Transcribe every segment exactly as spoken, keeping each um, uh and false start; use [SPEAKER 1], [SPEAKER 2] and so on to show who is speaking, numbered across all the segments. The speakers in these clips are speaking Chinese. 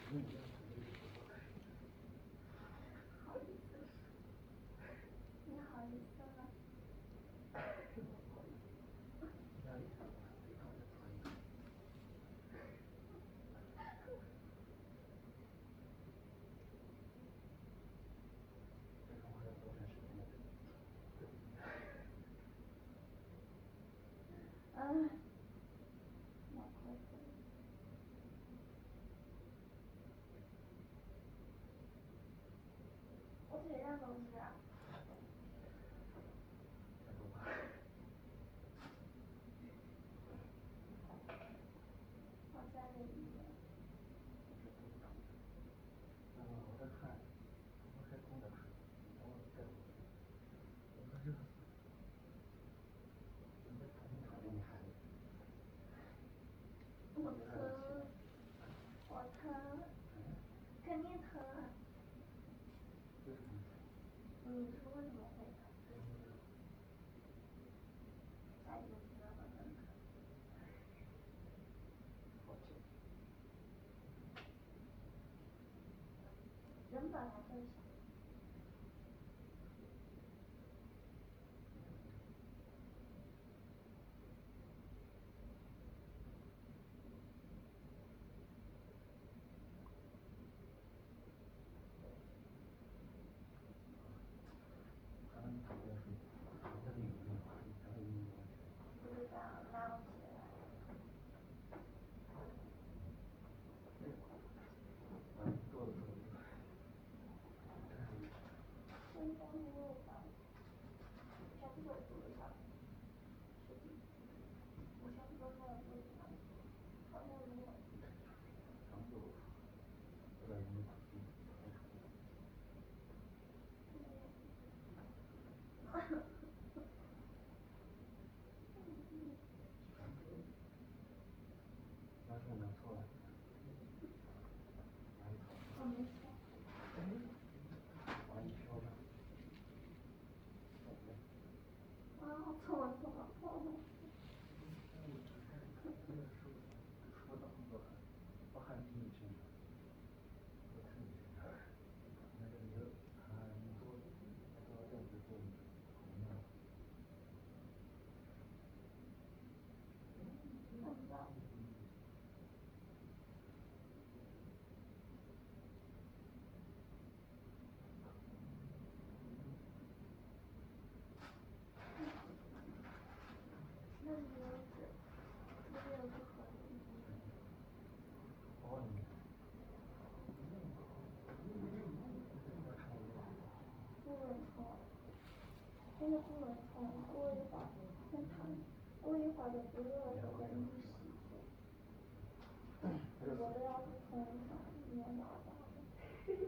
[SPEAKER 1] 好意思，你好意思吗？嗯，脑壳疼。我腿上都是。好在哪一边？
[SPEAKER 2] 我在看，我开空的看，然后再我我热死了。你在旁边躺着你还
[SPEAKER 1] 我疼，我疼，肯定疼。
[SPEAKER 2] 为什么？
[SPEAKER 1] 你说为什么会疼？下一个知道了更疼。
[SPEAKER 2] 好久。
[SPEAKER 1] 人本来就小。
[SPEAKER 2] 刚刚你躺着睡，躺着的有没有？然后有没有问题？
[SPEAKER 1] 不知道，拉不起来。
[SPEAKER 2] 嗯，做的手术。
[SPEAKER 1] 现在没有吧？全部都做上。是的。我全部都没有做上。好像没有。
[SPEAKER 2] 刚做过，不知道有没有打进。那是我错了。哪里错了？
[SPEAKER 1] 我没错。
[SPEAKER 2] 往一飘上。
[SPEAKER 1] 啊，错了错了错了。
[SPEAKER 2] 说的很多，我喊你一声。我看你身上，那个你就啊，你做，做这样子做，红了。
[SPEAKER 1] 看不到。那里有纸，那里有个盒子。
[SPEAKER 2] 包里面。
[SPEAKER 1] 不能冲，真的不能冲，过一会儿先躺，过一会儿就不热了，就再去洗去。我都要不冲上，面麻麻的。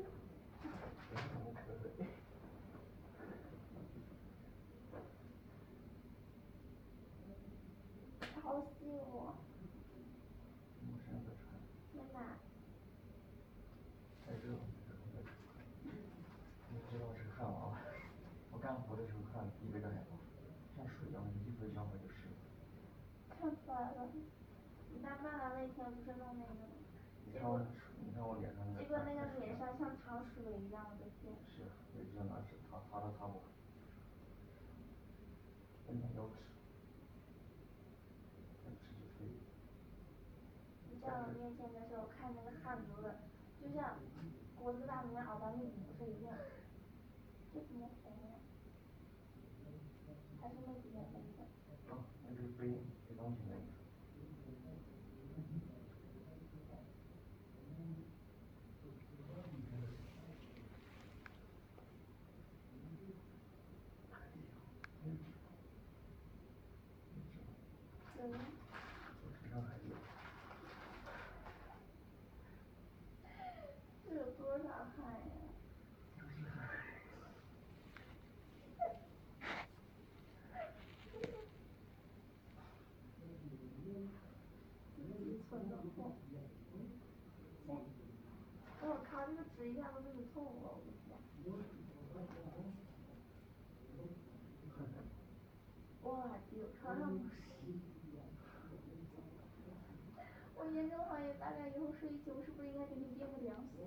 [SPEAKER 1] 吵死我。
[SPEAKER 2] 我身上在穿。
[SPEAKER 1] 天哪。
[SPEAKER 2] 太热了，你知道我是个汗娃娃，我干活的时候汗比这个还多，像水一样，衣服一上火就湿了。
[SPEAKER 1] 看出来了，你大妈来那天不是弄那个吗？
[SPEAKER 2] 你看我，你看我脸上那个。
[SPEAKER 1] 结果那个脸上像淌水一样，我的天。
[SPEAKER 2] 是，我就拿纸擦，擦都擦不完。根本要纸。要纸就可以。
[SPEAKER 1] 你在我面前的时候看那个汗流的，就像果子把里面熬到那里不是一样。这怎么红呀？还是那几件黑色？
[SPEAKER 2] 啊，那就是背背东西那个。
[SPEAKER 1] 有吗？
[SPEAKER 2] 我身上还有。
[SPEAKER 1] 这有多少汗呀？几寸的厚。行，我靠，这个纸一下都给你透了，我的天。哇，有床上不是。我严重怀疑大概以后睡一起，我是不是应该给你垫个凉席？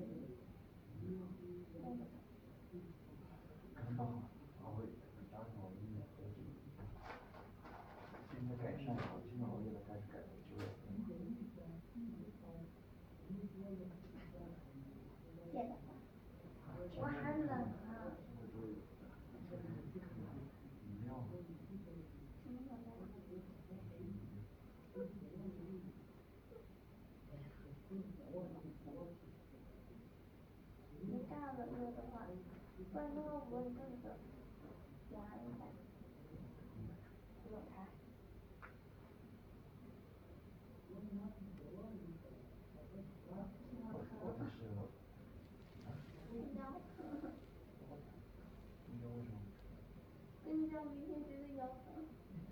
[SPEAKER 2] 刚刚好，熬夜加上熬夜喝酒，现在改善了，今晚熬夜了开始改了酒了。
[SPEAKER 1] 谢的吧，我还冷呢。
[SPEAKER 2] 饮料。
[SPEAKER 1] 什么冷的？你大了热的话，不然的话我这个凉一下，不用开。
[SPEAKER 2] 我我是。
[SPEAKER 1] 跟你讲，
[SPEAKER 2] 你知道为什么？
[SPEAKER 1] 跟你讲，明天绝对腰疼。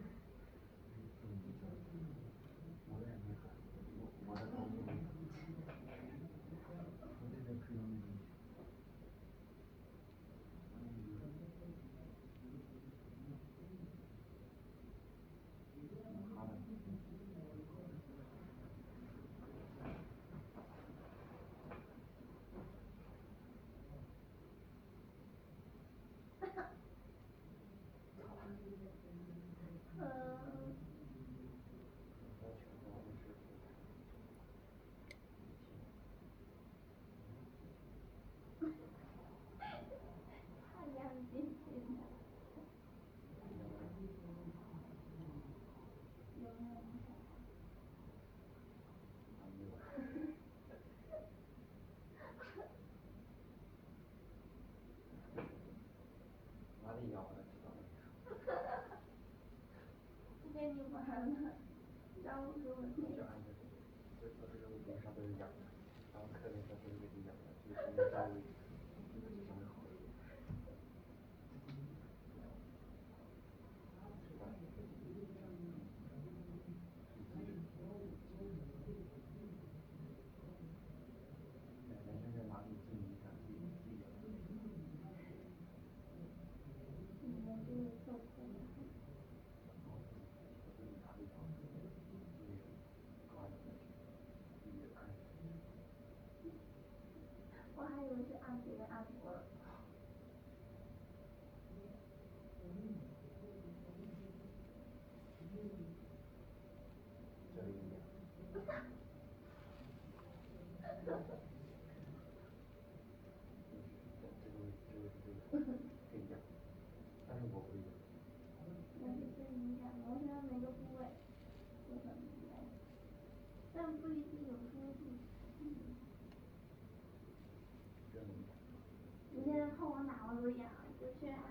[SPEAKER 2] 我也没喊，我我的头也没疼，我这边可以用那种。好的。
[SPEAKER 1] 嗯。太阳姐姐了。有没有影响？
[SPEAKER 2] 哪里痒了？知道吗？
[SPEAKER 1] 不跟你玩了，让我给我
[SPEAKER 2] 就
[SPEAKER 1] 贴。
[SPEAKER 2] 按这个，所以说这个顶上都是痒的，然后课那上都是这个痒的，就是这个稍微稍微好一点。人家在哪里自己看自己自己。
[SPEAKER 1] 你们这个受苦了。我还以为是按别人按摩了。
[SPEAKER 2] 这里有点。这这个这个这个可以讲，但是我不理解。
[SPEAKER 1] 那是最敏感的，我现在每个部位都很敏感，但不一定有时候就。
[SPEAKER 2] 真敏感。
[SPEAKER 1] 你现在看我哪我都痒，就去按。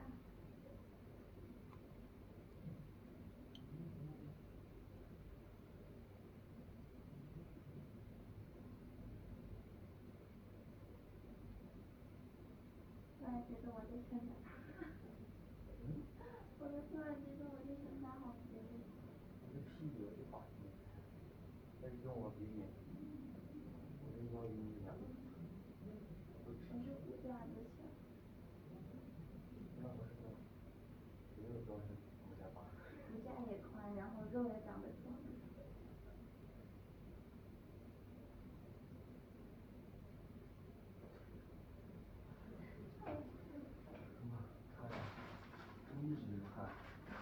[SPEAKER 1] 突然觉得我这身材，我就突然觉得我这身材好肥。
[SPEAKER 2] 我这屁股就大一点，但是跟我比你，我这腰有点痒。
[SPEAKER 1] 我是骨架就行。
[SPEAKER 2] 那我是说，别的主要是骨架大。
[SPEAKER 1] 骨架也宽，然后肉也长得壮。
[SPEAKER 2] 看，真是看。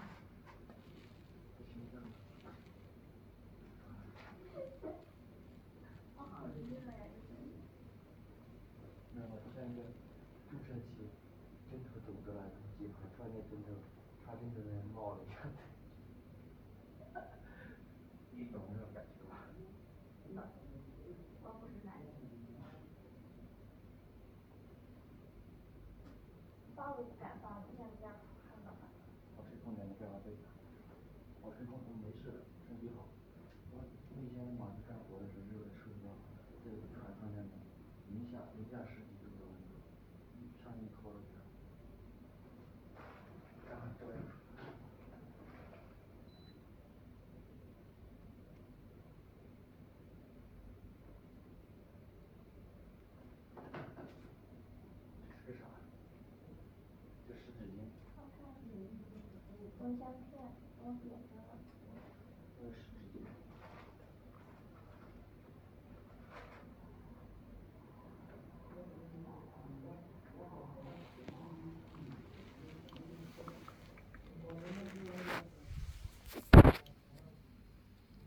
[SPEAKER 1] 我好热呀，这身体。
[SPEAKER 2] 没有，就像一个注射器，针头走过来，然后接合，突然间针头插进去那冒了一下子。你懂那种感觉吧？
[SPEAKER 1] 我不是男人。发我不敢发，不像你这样很冷很冷。
[SPEAKER 2] 我吹空调，你干嘛对他？我吹空调没事的，身体好。我那天晚上干活的时候热的受不了，这个船上面的零下零下十几度的温度，上衣脱了下。然后这样。这是啥？这湿纸巾。
[SPEAKER 1] 好看。蚊香片，我点的。